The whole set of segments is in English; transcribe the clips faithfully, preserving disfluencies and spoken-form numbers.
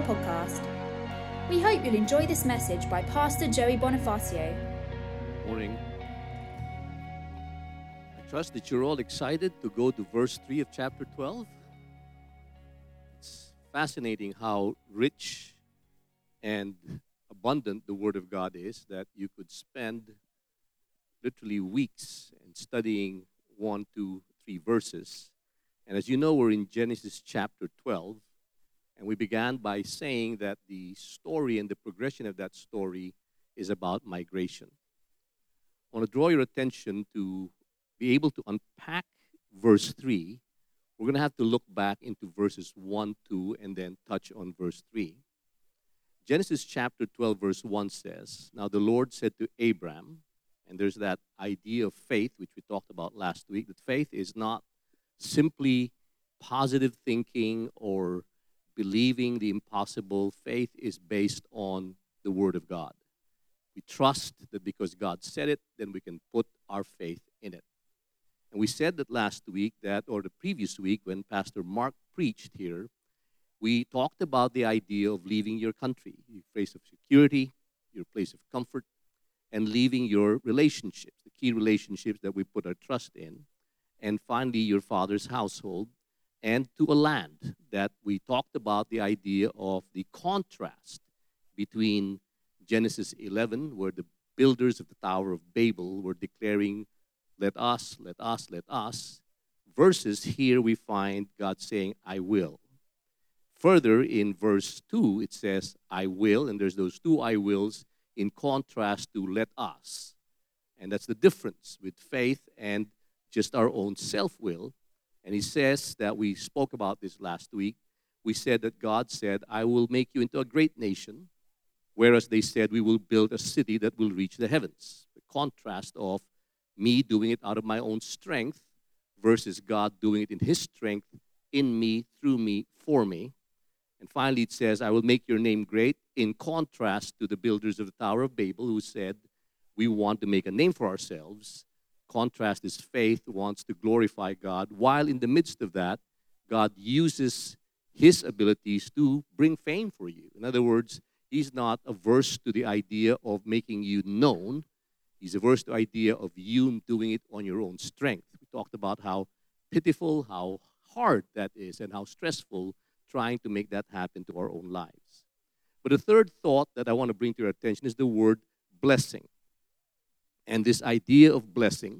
podcast. We hope you'll enjoy this message by Pastor Joey Bonifacio. Morning. I trust that you're all excited to go to verse three of chapter twelve. It's fascinating how rich and abundant the Word of God is, that you could spend literally weeks in studying one, two, three verses. And as you know, we're in Genesis chapter twelve, and we began by saying that the story and the progression of that story is about migration. I want to draw your attention to be able to unpack verse three. We're going to have to look back into verses one, two, and then touch on verse three. Genesis chapter twelve, verse one says, "Now the Lord said to Abram," and there's that idea of faith, which we talked about last week, that faith is not simply positive thinking or believing the impossible. Faith is based on the Word of God. We trust that because God said it, then we can put our faith in it. And we said that last week, that or the previous week when Pastor Mark preached here, we talked about the idea of leaving your country, your place of security, your place of comfort, and leaving your relationships, the key relationships that we put our trust in, and finally your father's household, and to a land that we talked about the idea of the contrast between Genesis eleven, where the builders of the Tower of Babel were declaring, "Let us, let us, let us," versus here we find God saying, "I will." Further, in verse two, it says, "I will," and there's those two "I wills" in contrast to "let us." And that's the difference with faith and just our own self-will. And he says that we spoke about this last week. We said that God said, "I will make you into a great nation," whereas they said, "We will build a city that will reach the heavens." The contrast of me doing it out of my own strength versus God doing it in His strength in me, through me, for me. And finally it says, "I will make your name great," in contrast to the builders of the Tower of Babel who said, "We want to make a name for ourselves." Contrast is faith wants to glorify God, while in the midst of that, God uses His abilities to bring fame for you. In other words, He's not averse to the idea of making you known. He's averse to the idea of you doing it on your own strength. We talked about how pitiful, how hard that is, and how stressful trying to make that happen to our own lives. But the third thought that I want to bring to your attention is the word blessing. And this idea of blessing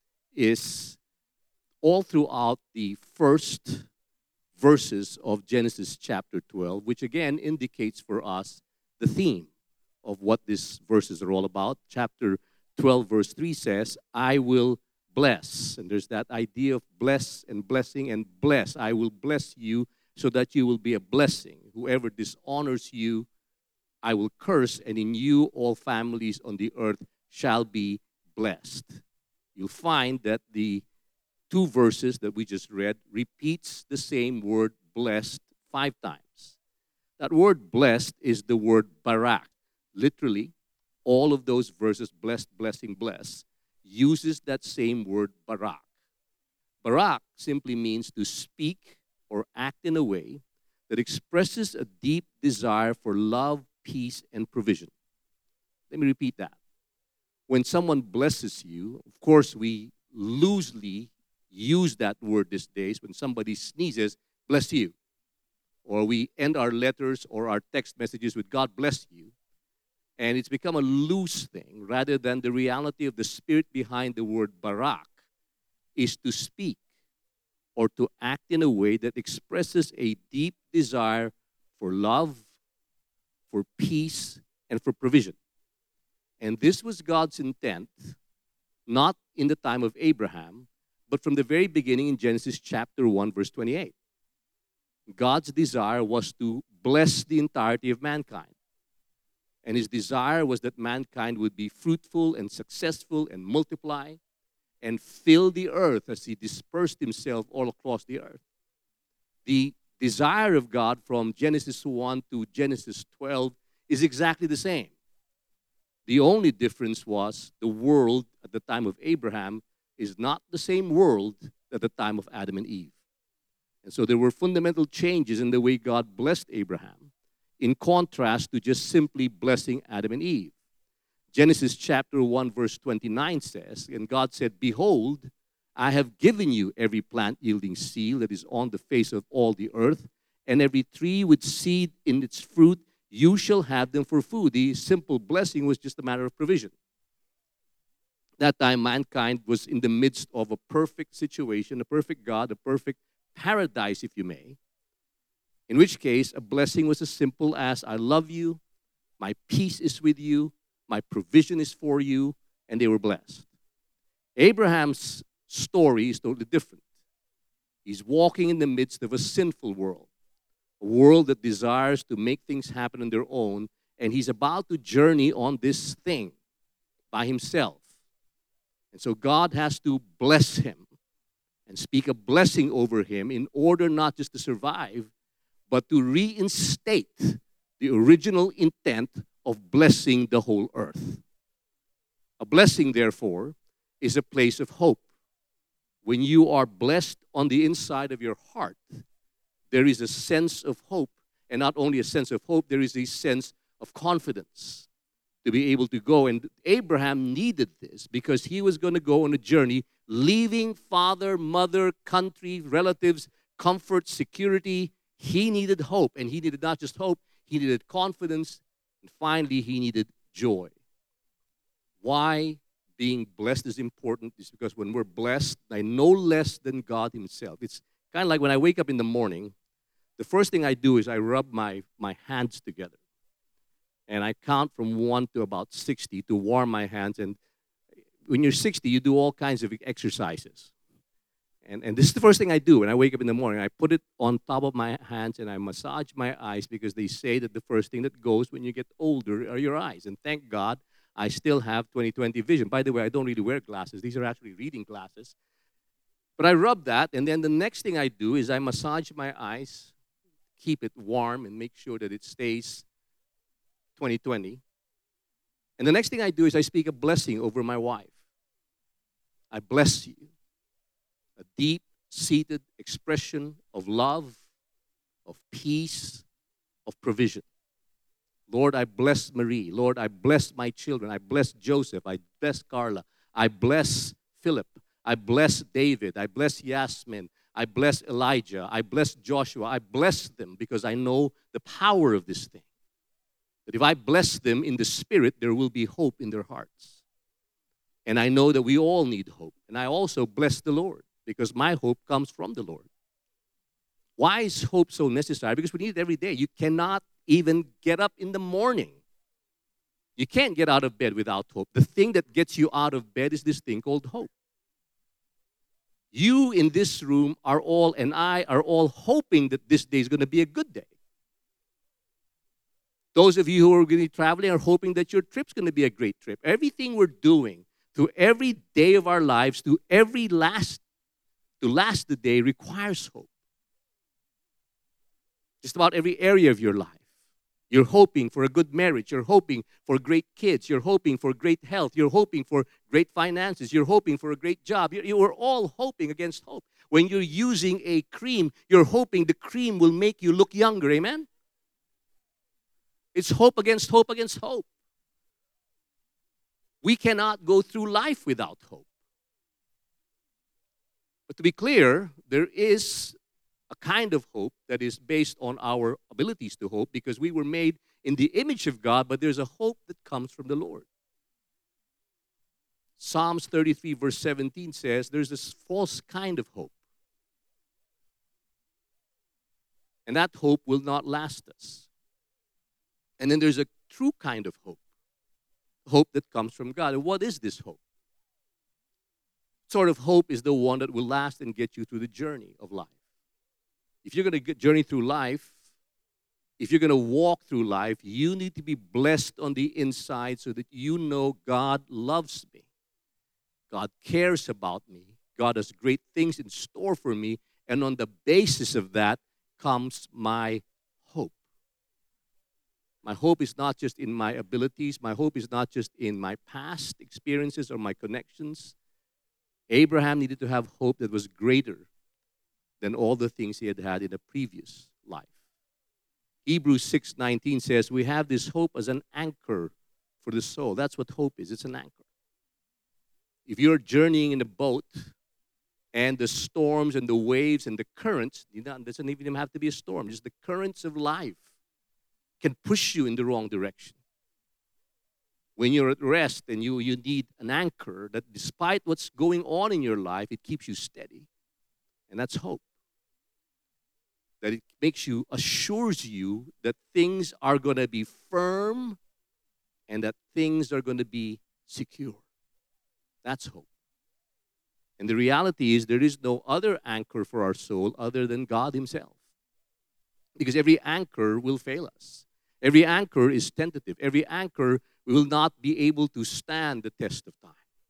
is all throughout the first verses of Genesis chapter twelve, which again indicates for us the theme of what these verses are all about. Chapter twelve, verse three says, "I will bless." And there's that idea of bless and blessing and bless. I will bless you so that you will be a blessing. Whoever dishonors you, I will curse, and in you all families on the earth shall be blessed. You'll find that the two verses that we just read repeats the same word blessed five times. That word blessed is the word barak. Literally, all of those verses, blessed, blessing, bless, uses that same word barak. Barak simply means to speak or act in a way that expresses a deep desire for love, peace, and provision. Let me repeat that. When someone blesses you, of course, we loosely use that word these days. When somebody sneezes, "bless you." Or we end our letters or our text messages with "God bless you." And it's become a loose thing rather than the reality of the spirit behind the word barak is to speak or to act in a way that expresses a deep desire for love, for peace, and for provision. And this was God's intent, not in the time of Abraham, but from the very beginning in Genesis chapter one, verse twenty-eight. God's desire was to bless the entirety of mankind. And His desire was that mankind would be fruitful and successful and multiply and fill the earth as He dispersed Himself all across the earth. The desire of God from Genesis one to Genesis twelve is exactly the same. The only difference was the world at the time of Abraham is not the same world at the time of Adam and Eve. And so there were fundamental changes in the way God blessed Abraham. in contrast to just simply blessing Adam and Eve. Genesis chapter one, verse twenty-nine says, and God said, "Behold, I have given you every plant yielding seed that is on the face of all the earth, and every tree with seed in its fruit, you shall have them for food." The simple blessing was just a matter of provision. That time, mankind was in the midst of a perfect situation, a perfect God, a perfect paradise, if you may. In which case, a blessing was as simple as, "I love you, my peace is with you, my provision is for you," and they were blessed. Abraham's story is totally different. He's walking in the midst of a sinful world, a world that desires to make things happen on their own, and he's about to journey on this thing by himself. And so God has to bless him and speak a blessing over him in order not just to survive, but to reinstate the original intent of blessing the whole earth. A blessing, therefore, is a place of hope. When you are blessed on the inside of your heart, there is a sense of hope. And not only a sense of hope, there is a sense of confidence to be able to go. And Abraham needed this because he was going to go on a journey, leaving father, mother, country, relatives, comfort, security. He needed hope. And he needed not just hope, he needed confidence. And finally, he needed joy. Why being blessed is important is because when we're blessed, I know less than God himself. It's kind of like when I wake up in the morning, the first thing I do is I rub my, my hands together. And I count from one to about sixty to warm my hands. And when you're sixty, you do all kinds of exercises. And, and this is the first thing I do when I wake up in the morning. I put it on top of my hands and I massage my eyes because they say that the first thing that goes when you get older are your eyes. And thank God, I still have twenty twenty vision. By the way, I don't really wear glasses. These are actually reading glasses. But I rub that, and then the next thing I do is I massage my eyes, keep it warm, and make sure that it stays twenty twenty. And the next thing I do is I speak a blessing over my wife. I bless you. A deep-seated expression of love, of peace, of provision. Lord, I bless Marie. Lord, I bless my children. I bless Joseph. I bless Carla. I bless Philip. I bless David. I bless Yasmin. I bless Elijah. I bless Joshua. I bless them because I know the power of this thing. That if I bless them in the spirit, there will be hope in their hearts. And I know that we all need hope. And I also bless the Lord because my hope comes from the Lord. Why is hope so necessary? Because we need it every day. You cannot even get up in the morning. You can't get out of bed without hope. The thing that gets you out of bed is this thing called hope. You in this room are all, and I are all hoping that this day is going to be a good day. Those of you who are going to be traveling are hoping that your trip's going to be a great trip. Everything we're doing through every day of our lives, to every last, to last the day requires hope. Just about every area of your life. You're hoping for a good marriage. You're hoping for great kids. You're hoping for great health. You're hoping for great finances. You're hoping for a great job. You, you are all hoping against hope. When you're using a cream, you're hoping the cream will make you look younger. Amen? It's hope against hope against hope. We cannot go through life without hope. But to be clear, there is a kind of hope that is based on our abilities to hope because we were made in the image of God, but there's a hope that comes from the Lord. Psalms thirty-three verse seventeen says there's this false kind of hope. And that hope will not last us. And then there's a true kind of hope. Hope that comes from God. And what is this hope? Sort of hope is the one that will last and get you through the journey of life. If you're going to journey through life, if you're going to walk through life, you need to be blessed on the inside so that you know God loves me. God cares about me. God has great things in store for me. And on the basis of that comes my hope. My hope is not just in my abilities. My hope is not just in my past experiences or my connections. Abraham needed to have hope that was greater than all the things he had had in a previous life. Hebrews six nineteen says, we have this hope as an anchor for the soul. That's what hope is. It's an anchor. If you're journeying in a boat and the storms and the waves and the currents, it doesn't even have to be a storm, just the currents of life can push you in the wrong direction. When you're at rest and you, you need an anchor that despite what's going on in your life, it keeps you steady. And that's hope. That it makes you, assures you that things are going to be firm and that things are going to be secure. That's hope. And the reality is there is no other anchor for our soul other than God Himself. Because every anchor will fail us. Every anchor is tentative. Every anchor will not be able to stand the test of time.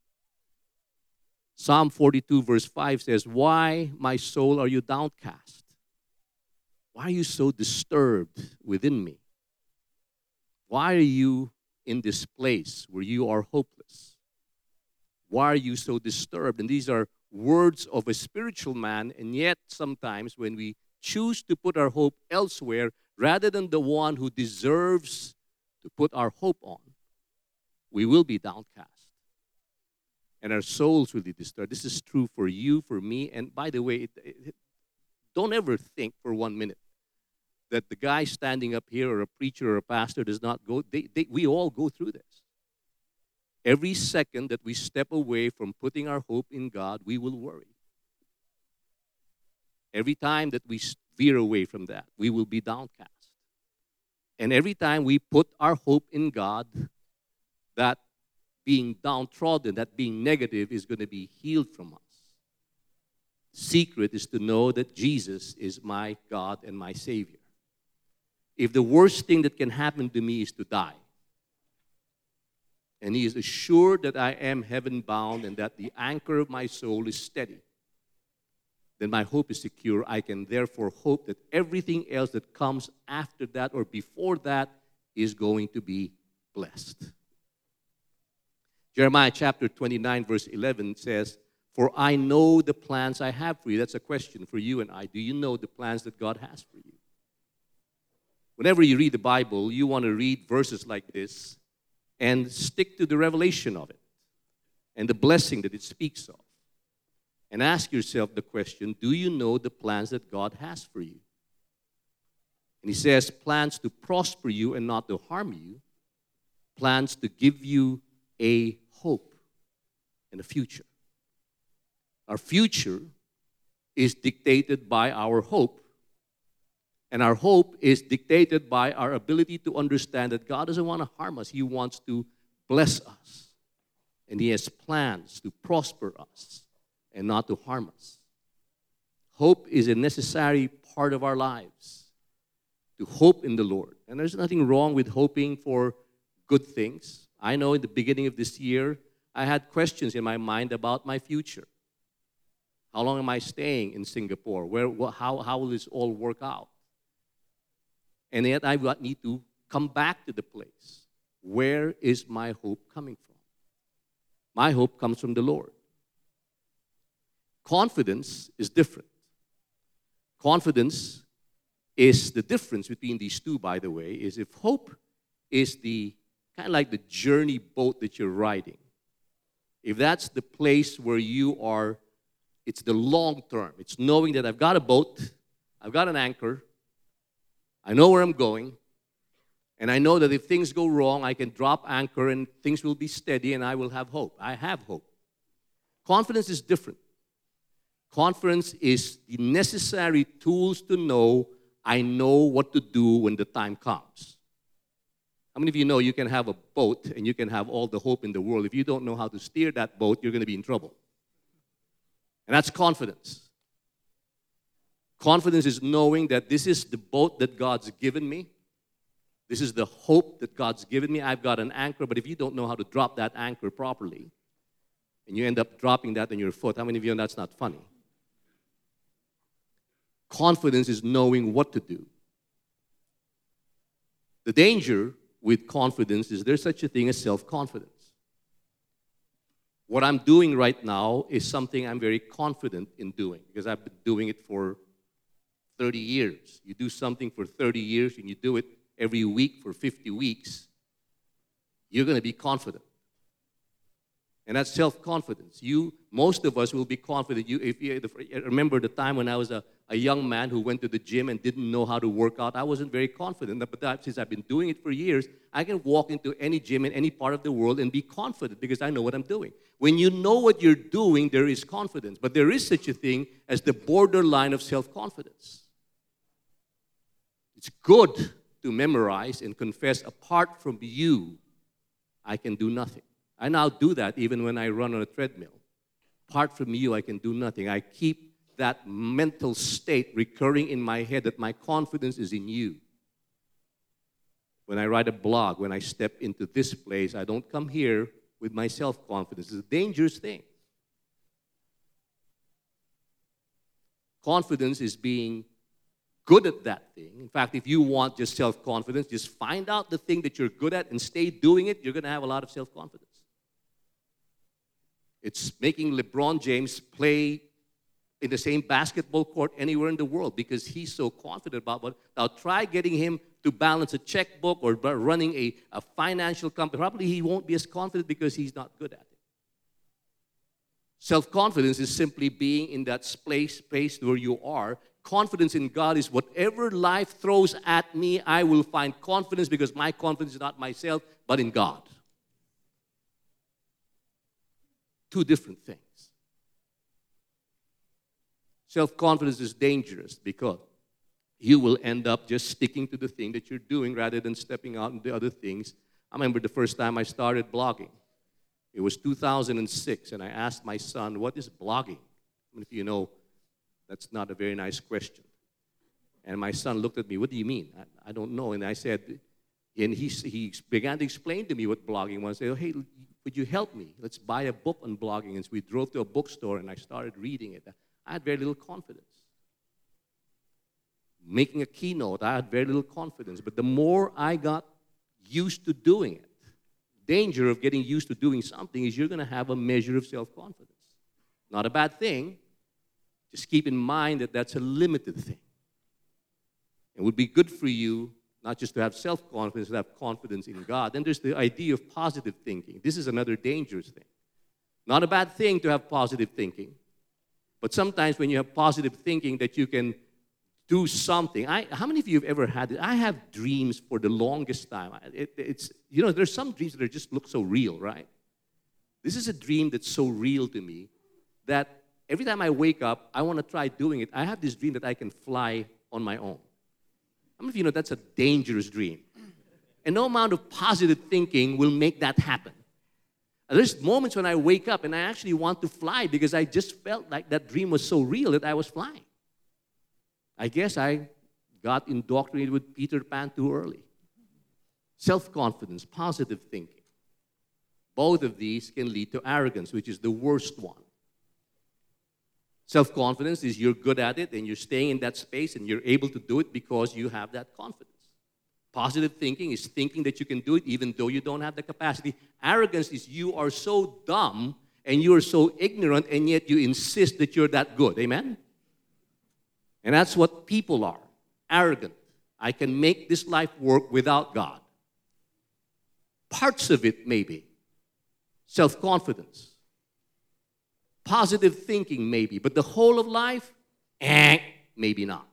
Psalm forty-two verse five says, why, my soul, are you downcast? Why are you so disturbed within me? Why are you in this place where you are hopeless? Why are you so disturbed? And these are words of a spiritual man, and yet sometimes when we choose to put our hope elsewhere rather than the one who deserves to put our hope on, we will be downcast. And our souls will be disturbed. This is true for you, for me. And by the way, it, it, don't ever think for one minute that the guy standing up here or a preacher or a pastor does not go. They, they, we all go through this. Every second that we step away from putting our hope in God, we will worry. Every time that we veer away from that, we will be downcast. And every time we put our hope in God, that being downtrodden, that being negative is going to be healed from us. Secret is to know that Jesus is my God and my Savior. If the worst thing that can happen to me is to die, and He is assured that I am heaven-bound and that the anchor of my soul is steady, then my hope is secure. I can therefore hope that everything else that comes after that or before that is going to be blessed. Jeremiah chapter twenty-nine, verse eleven says, for I know the plans I have for you. That's a question for you and I. Do you know the plans that God has for you? Whenever you read the Bible, you want to read verses like this and stick to the revelation of it and the blessing that it speaks of. And ask yourself the question, do you know the plans that God has for you? And He says, plans to prosper you and not to harm you, plans to give you a hope and a future. Our future is dictated by our hope, and our hope is dictated by our ability to understand that God doesn't want to harm us. He wants to bless us, and He has plans to prosper us and not to harm us. Hope is a necessary part of our lives, to hope in the Lord. And there's nothing wrong with hoping for good things. I know in the beginning of this year, I had questions in my mind about my future. How long am I staying in Singapore? Where, how, how will this all work out? And yet I need to come back to the place. Where is my hope coming from? My hope comes from the Lord. Confidence is different. Confidence is the difference between these two, by the way, is if hope is the kind of like the journey boat that you're riding. If that's the place where you are, it's the long term. It's knowing that I've got a boat, I've got an anchor, I know where I'm going, and I know that if things go wrong, I can drop anchor and things will be steady and I will have hope. I have hope. Confidence is different. Confidence is the necessary tools to know I know what to do when the time comes. How many of you know you can have a boat and you can have all the hope in the world? If you don't know how to steer that boat, you're going to be in trouble. And that's confidence. Confidence is knowing that this is the boat that God's given me. This is the hope that God's given me. I've got an anchor, but if you don't know how to drop that anchor properly, and you end up dropping that on your foot, how many of you know that's not funny? Confidence is knowing what to do. The danger with confidence is there's such a thing as self-confidence. What I'm doing right now is something I'm very confident in doing because I've been doing it for thirty years. You do something for thirty years and you do it every week for fifty weeks, you're going to be confident. And that's self-confidence. You, most of us will be confident. You, if you remember the time when I was a, a young man who went to the gym and didn't know how to work out, I wasn't very confident. But that, since I've been doing it for years, I can walk into any gym in any part of the world and be confident because I know what I'm doing. When you know what you're doing, there is confidence. But there is such a thing as the borderline of self-confidence. It's good to memorize and confess, apart from you, I can do nothing. I now do that even when I run on a treadmill. Apart from you, I can do nothing. I keep that mental state recurring in my head that my confidence is in you. When I write a blog, when I step into this place, I don't come here with my self-confidence. It's a dangerous thing. Confidence is being good at that thing. In fact, if you want just self-confidence, just find out the thing that you're good at and stay doing it. You're going to have a lot of self-confidence. It's making LeBron James play in the same basketball court anywhere in the world because he's so confident about what. Now, try getting him to balance a checkbook or running a, a financial company. Probably he won't be as confident because he's not good at it. Self-confidence is simply being in that space, space where you are. Confidence in God is whatever life throws at me, I will find confidence because my confidence is not myself, but in God. Two different things. Self-confidence is dangerous because you will end up just sticking to the thing that you're doing rather than stepping out into other things. I remember the first time I started blogging. It was two thousand six, and I asked my son, what is blogging? I mean, if you know, that's not a very nice question. And my son looked at me, what do you mean? I, I don't know. And I said, and he, he began to explain to me what blogging was. I said, hey, would you help me? Let's buy a book on blogging. And so we drove to a bookstore, and I started reading it. I had very little confidence. Making a keynote, I had very little confidence. But the more I got used to doing it, danger of getting used to doing something is you're going to have a measure of self-confidence. Not a bad thing. Just keep in mind that that's a limited thing. It would be good for you not just to have self-confidence, to have confidence in God. Then there's the idea of positive thinking. This is another dangerous thing. Not a bad thing to have positive thinking. But sometimes when you have positive thinking that you can do something. I, how many of you have ever had it? I have dreams for the longest time. It, it's, you know, there's some dreams that just look so real, right? This is a dream that's so real to me that every time I wake up, I want to try doing it. I have this dream that I can fly on my own. How many of you know that's a dangerous dream? And no amount of positive thinking will make that happen. There's moments when I wake up and I actually want to fly because I just felt like that dream was so real that I was flying. I guess I got indoctrinated with Peter Pan too early. Self-confidence, positive thinking. Both of these can lead to arrogance, which is the worst one. Self-confidence is you're good at it and you're staying in that space and you're able to do it because you have that confidence. Positive thinking is thinking that you can do it even though you don't have the capacity. Arrogance is you are so dumb and you are so ignorant and yet you insist that you're that good. Amen? And that's what people are, arrogant. I can make this life work without God. Parts of it, maybe. Self-confidence. Positive thinking, maybe. But the whole of life, eh, maybe not.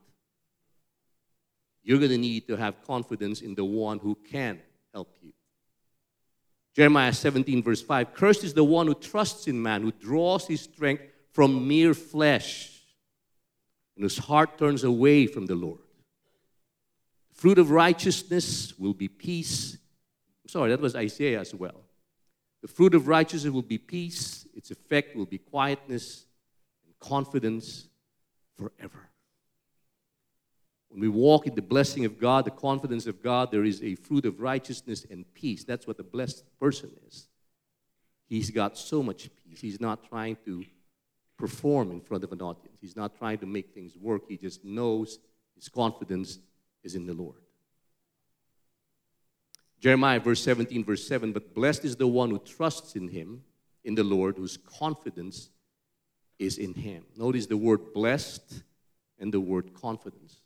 You're going to need to have confidence in the one who can help you. Jeremiah seventeen, verse five, cursed is the one who trusts in man, who draws his strength from mere flesh, and whose heart turns away from the Lord. The fruit of righteousness will be peace. I'm sorry, that was Isaiah as well. The fruit of righteousness will be peace. Its effect will be quietness and confidence forever. When we walk in the blessing of God, the confidence of God, there is a fruit of righteousness and peace. That's what the blessed person is. He's got so much peace. He's not trying to perform in front of an audience. He's not trying to make things work. He just knows his confidence is in the Lord. Jeremiah verse seventeen, verse seven, but blessed is the one who trusts in him, in the Lord, whose confidence is in him. Notice the word blessed and the word confidence.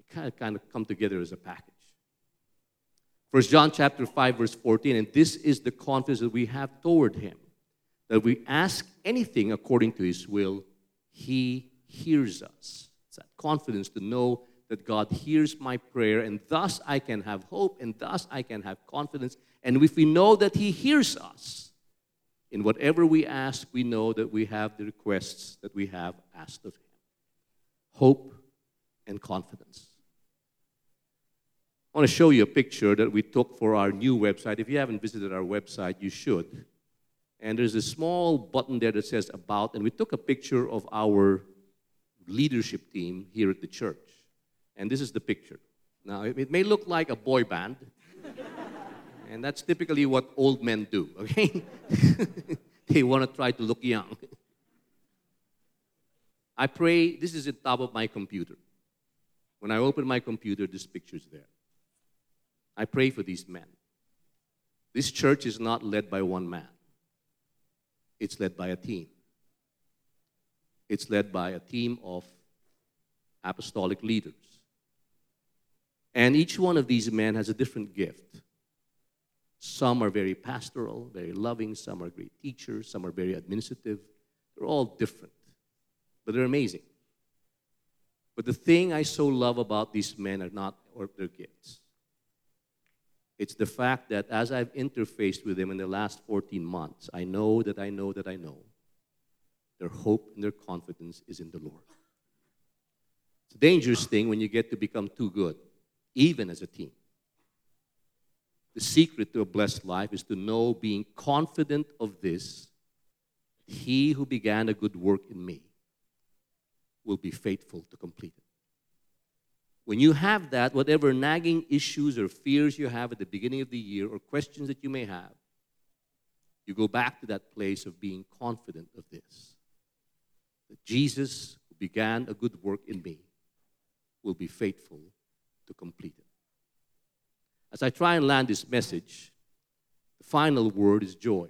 kind of, kind of come together as a package. First John chapter five, verse fourteen, and this is the confidence that we have toward him, that we ask anything according to his will, he hears us. It's that confidence to know that God hears my prayer, and thus I can have hope, and thus I can have confidence. And if we know that he hears us, in whatever we ask, we know that we have the requests that we have asked of him. Hope and confidence. I want to show you a picture that we took for our new website. If you haven't visited our website, you should. And there's a small button there that says About, and we took a picture of our leadership team here at the church. And this is the picture. Now, it may look like a boy band, and that's typically what old men do, okay? They want to try to look young. I pray, this is on top of my computer. When I open my computer, this picture's there. I pray for these men. This church is not led by one man. It's led by a team. It's led by a team of apostolic leaders. And each one of these men has a different gift. Some are very pastoral, very loving. Some are great teachers. Some are very administrative. They're all different, but they're amazing. But the thing I so love about these men are not or their gifts. It's the fact that as I've interfaced with them in the last fourteen months, I know that I know that I know their hope and their confidence is in the Lord. It's a dangerous thing when you get to become too good, even as a team. The secret to a blessed life is to know, being confident of this, he who began a good work in me will be faithful to complete it. When you have that, whatever nagging issues or fears you have at the beginning of the year or questions that you may have, you go back to that place of being confident of this. That Jesus, who began a good work in me, will be faithful to complete it. As I try and land this message, the final word is joy.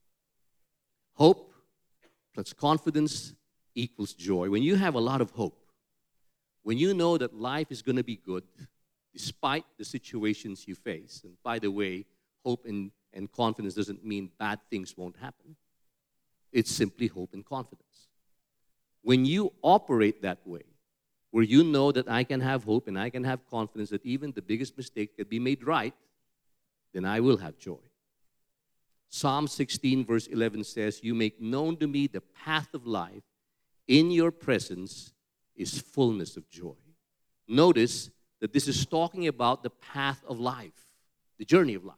Hope plus confidence equals joy. When you have a lot of hope, when you know that life is going to be good despite the situations you face, and by the way, hope and, and confidence doesn't mean bad things won't happen. It's simply hope and confidence. When you operate that way, where you know that I can have hope and I can have confidence that even the biggest mistake can be made right, then I will have joy. Psalm sixteen verse eleven says, you make known to me the path of life. In your presence is fullness of joy. Notice that this is talking about the path of life, the journey of life.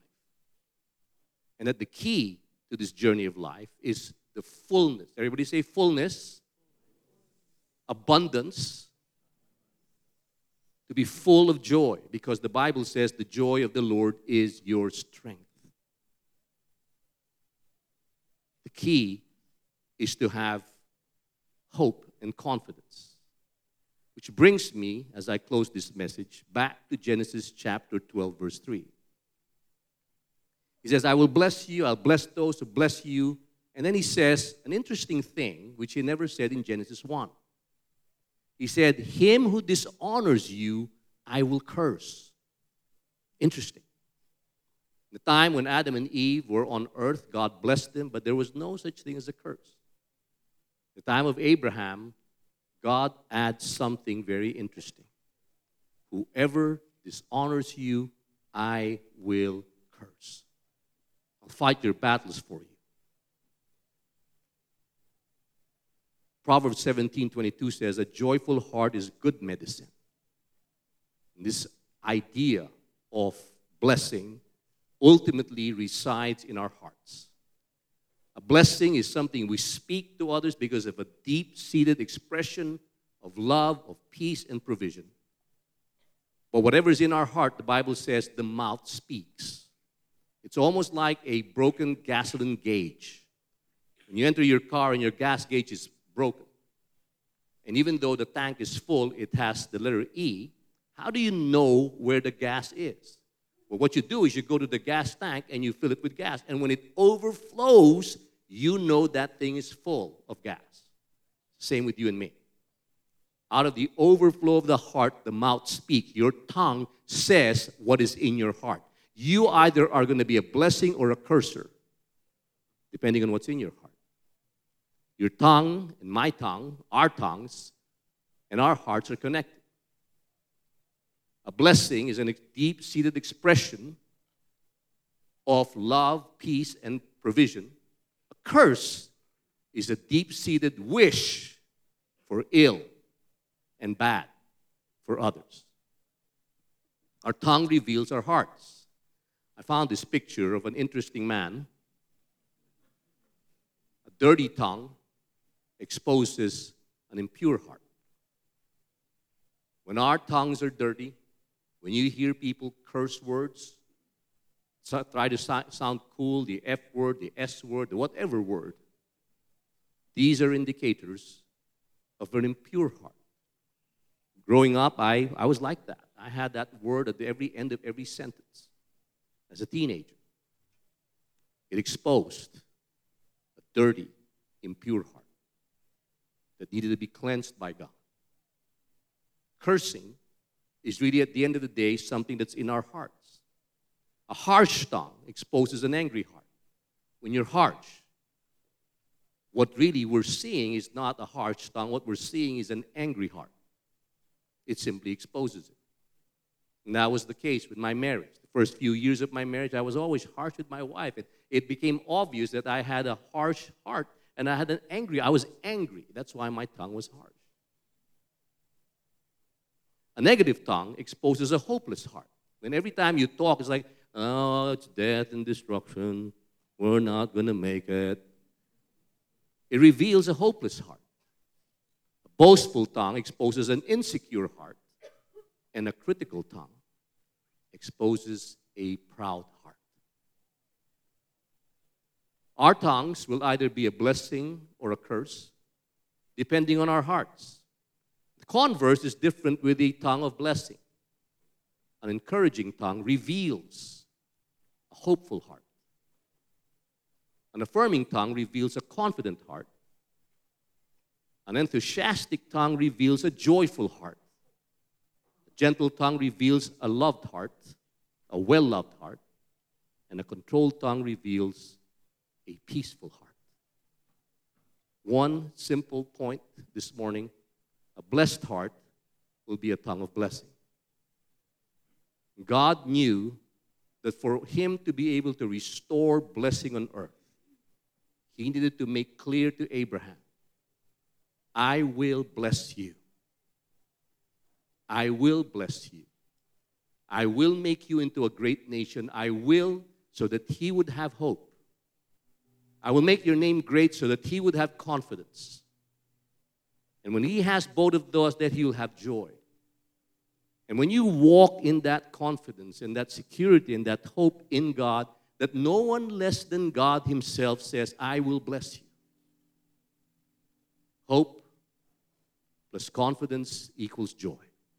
And that the key to this journey of life is the fullness. Everybody say fullness, abundance, to be full of joy, because the Bible says the joy of the Lord is your strength. The key is to have hope and confidence. Which brings me, as I close this message, back to Genesis chapter twelve, verse three. He says, I will bless you, I'll bless those who bless you. And then he says an interesting thing, which he never said in Genesis one. He said, him who dishonors you, I will curse. Interesting. The time when Adam and Eve were on earth, God blessed them, but there was no such thing as a curse. The time of Abraham, God adds something very interesting. Whoever dishonors you, I will curse. I'll fight your battles for you. Proverbs seventeen twenty-two says, a joyful heart is good medicine. And this idea of blessing ultimately resides in our hearts. A blessing is something we speak to others because of a deep-seated expression of love, of peace, and provision. But whatever is in our heart, the Bible says the mouth speaks. It's almost like a broken gasoline gauge. When you enter your car and your gas gauge is broken, and even though the tank is full, it has the letter E, how do you know where the gas is? Well, what you do is you go to the gas tank and you fill it with gas. And when it overflows, you know that thing is full of gas. Same with you and me. Out of the overflow of the heart, the mouth speaks. Your tongue says what is in your heart. You either are going to be a blessing or a curser, depending on what's in your heart. Your tongue and my tongue, our tongues, and our hearts are connected. A blessing is a deep-seated expression of love, peace, and provision. A curse is a deep-seated wish for ill and bad for others. Our tongue reveals our hearts. I found this picture of an interesting man. A dirty tongue exposes an impure heart. When our tongues are dirty, when you hear people curse words, so try to so- sound cool, the F word, the S word, the whatever word, these are indicators of an impure heart. Growing up, I, I was like that. I had that word at the every end of every sentence as a teenager. It exposed a dirty, impure heart that needed to be cleansed by God. Cursing is really, at the end of the day, something that's in our hearts. A harsh tongue exposes an angry heart. When you're harsh, what really we're seeing is not a harsh tongue. What we're seeing is an angry heart. It simply exposes it. And that was the case with my marriage. The first few years of my marriage, I was always harsh with my wife. And it became obvious that I had a harsh heart and I had an angry, I was angry. That's why my tongue was harsh. A negative tongue exposes a hopeless heart. When every time you talk, it's like, oh, it's death and destruction. We're not going to make it. It reveals a hopeless heart. A boastful tongue exposes an insecure heart. And a critical tongue exposes a proud heart. Our tongues will either be a blessing or a curse, depending on our hearts. The converse is different with the tongue of blessing. An encouraging tongue reveals a hopeful heart. An affirming tongue reveals a confident heart. An enthusiastic tongue reveals a joyful heart. A gentle tongue reveals a loved heart, a well-loved heart. And a controlled tongue reveals a peaceful heart. One simple point this morning: a blessed heart will be a tongue of blessing. God knew that for him to be able to restore blessing on earth, he needed to make clear to Abraham, I will bless you. I will bless you. I will make you into a great nation. I will, so that he would have hope. I will make your name great so that he would have confidence. And when he has both of those, that he will have joy. And when you walk in that confidence and that security and that hope in God, that no one less than God himself says, I will bless you. Hope plus confidence equals joy.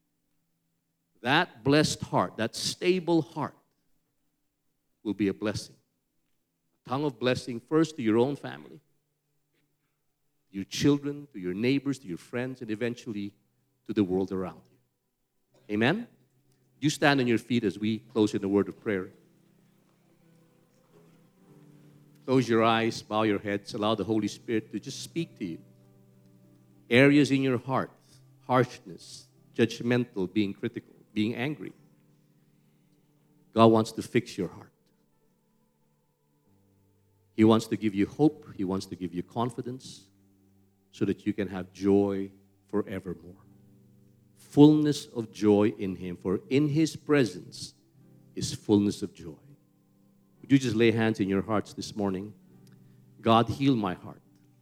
That blessed heart, that stable heart, will be a blessing. A tongue of blessing first to your own family, your children, to your neighbors, to your friends, and eventually to the world around you. Amen? You stand on your feet as we close in a word of prayer. Close your eyes, bow your heads, allow the Holy Spirit to just speak to you. Areas in your heart, harshness, judgmental, being critical, being angry. God wants to fix your heart. He wants to give you hope. He wants to give you confidence so that you can have joy forevermore. Fullness of joy in him, for in his presence is fullness of joy. Would you just lay hands in your hearts this morning? God, heal my heart.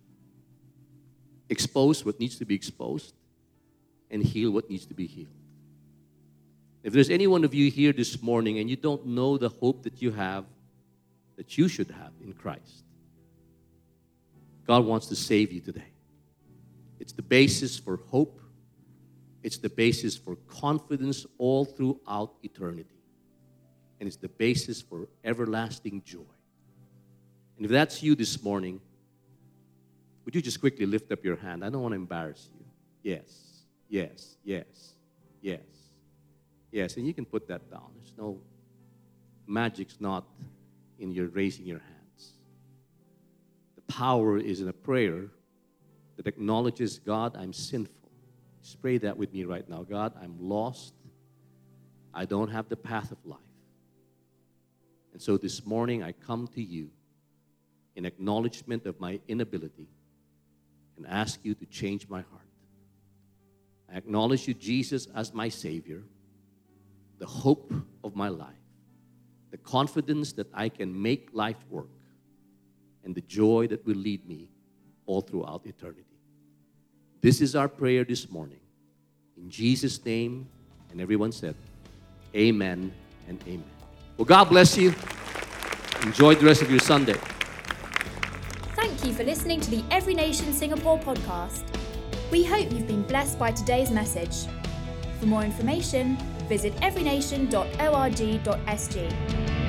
Expose what needs to be exposed and heal what needs to be healed. If there's any one of you here this morning and you don't know the hope that you have, that you should have in Christ, God wants to save you today. It's the basis for hope. It's the basis for confidence all throughout eternity. And it's the basis for everlasting joy. And if that's you this morning, would you just quickly lift up your hand? I don't want to embarrass you. Yes, yes, yes, yes, yes. And you can put that down. There's no magic's not in your raising your hands. The power is in a prayer that acknowledges, God, I'm sinful. Just pray that with me right now. God, I'm lost. I don't have the path of life. And so this morning I come to you in acknowledgement of my inability and ask you to change my heart. I acknowledge you, Jesus, as my Savior, the hope of my life, the confidence that I can make life work, and the joy that will lead me all throughout eternity. This is our prayer this morning. In Jesus' name, and everyone said, amen and amen. Well, God bless you. Enjoy the rest of your Sunday. Thank you for listening to the Every Nation Singapore podcast. We hope you've been blessed by today's message. For more information, visit every nation dot org dot s g.